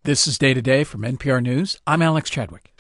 This is Day to Day from NPR News. I'm Alex Chadwick.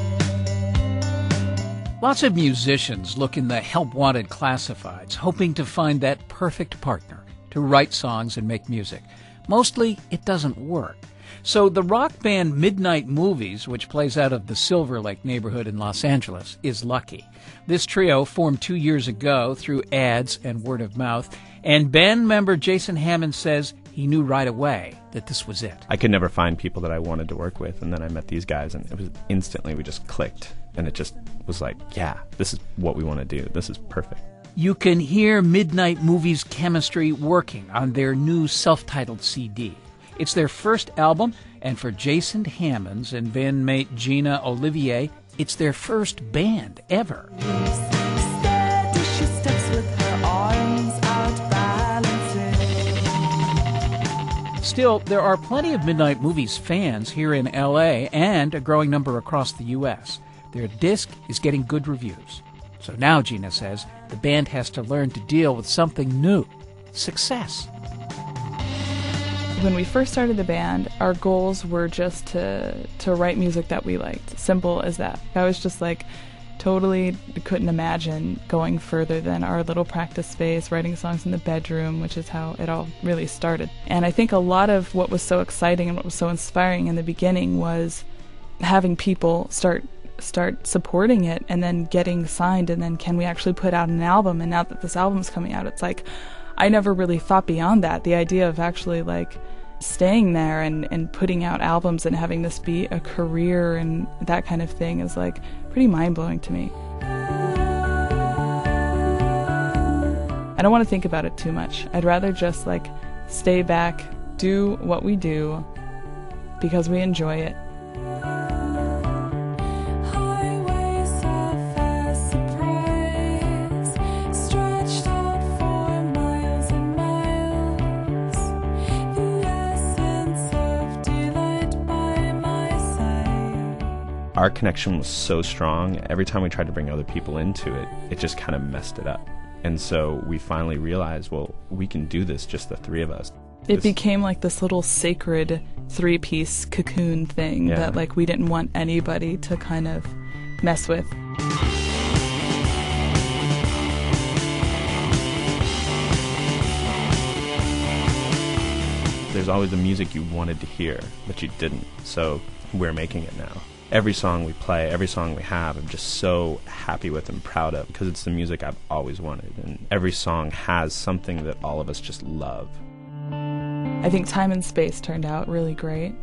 Lots of musicians look in the help-wanted classifieds, hoping to find that perfect partner to write songs and make music. Mostly, it doesn't work. So the rock band Midnight Movies, which plays out of the Silver Lake neighborhood in Los Angeles, is lucky. This trio formed 2 years ago through ads and word of mouth, and band member Jason Hammond says he knew right away that this was it. I could never find people that I wanted to work with, and then I met these guys, and it was instantly, we just clicked, and it just was like, yeah, this is what we want to do. This is perfect. You can hear Midnight Movies' chemistry working on their new self-titled CD. It's their first album, and for Jason Hammonds and bandmate Gina Olivier, it's their first band ever. Still, there are plenty of Midnight Movies fans here in L.A. and a growing number across the U.S. Their disc is getting good reviews. So now, Gina says, the band has to learn to deal with something new: success. When we first started the band, our goals were just to write music that we liked. Simple as that. I was just like, totally couldn't imagine going further than our little practice space, writing songs in the bedroom, which is how it all really started. And I think a lot of what was so exciting and what was so inspiring in the beginning was having people start supporting it and then getting signed, and then can we actually put out an album? And now that this album's coming out, it's like, I never really thought beyond that. The idea of actually like staying there and putting out albums and having this be a career and that kind of thing is like pretty mind-blowing to me. I don't want to think about it too much. I'd rather just like stay back, do what we do because we enjoy it. Our connection was so strong. Every time we tried to bring other people into it, it just kind of messed it up. And so we finally realized, well, we can do this, just the three of us. It became like this little sacred three-piece cocoon thing that like we didn't want anybody to kind of mess with. There's always the music you wanted to hear, but you didn't. So we're making it now. Every song we play, every song we have, I'm just so happy with and proud of because it's the music I've always wanted. And every song has something that all of us just love. I think Time and Space turned out really great.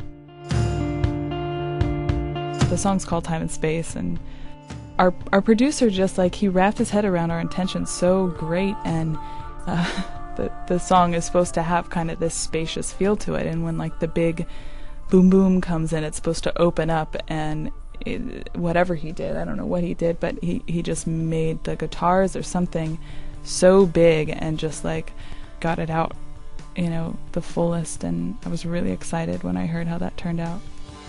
The song's called Time and Space, and our producer just like, he wrapped his head around our intentions so great, and the song is supposed to have kind of this spacious feel to it, and when like the big boom boom comes in, it's supposed to open up, and whatever he did, I don't know what he did, but he just made the guitars or something so big and just like got it out, you know, the fullest, and I was really excited when I heard how that turned out.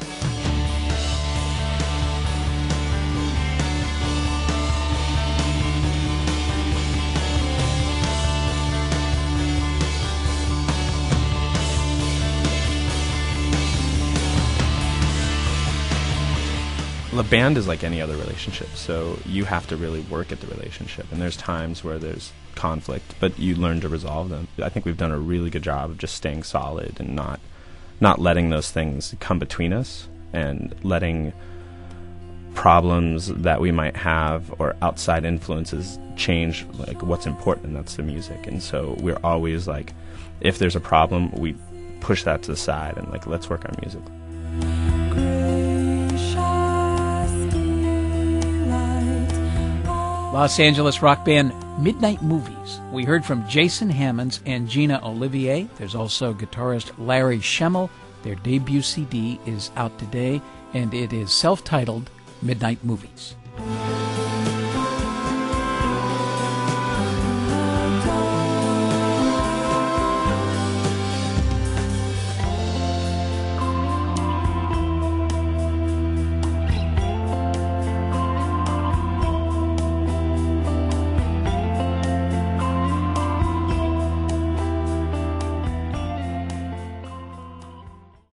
The band is like any other relationship, so you have to really work at the relationship, and there's times where there's conflict, but you learn to resolve them. I think we've done a really good job of just staying solid and not letting those things come between us, and letting problems that we might have or outside influences change like what's important, and that's the music. And so we're always like, if there's a problem, we push that to the side and like, let's work on music. Los Angeles rock band Midnight Movies. We heard from Jason Hammonds and Gina Olivier. There's also guitarist Larry Schemmel. Their debut CD is out today, and it is self-titled Midnight Movies.